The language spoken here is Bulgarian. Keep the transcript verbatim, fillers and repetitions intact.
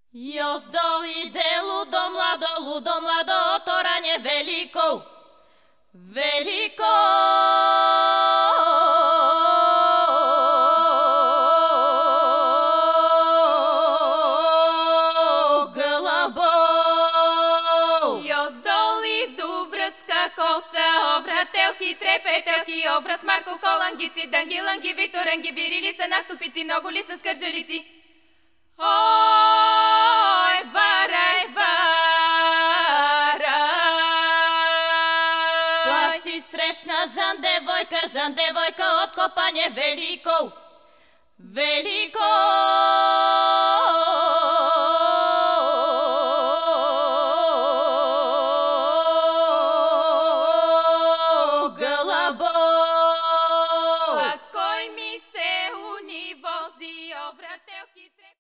Jozdo ide ludo mlado, ludo mlado, otoranie veliko, veliko. Обрателки, трепетелки, образ Марко, колангици, дънги, лънги, виторенги, вирили са наступици, много ли са скърджалици? Ой, варай, вара! Па си срещна Жан девойка, Жан девойка от копане велико, велико.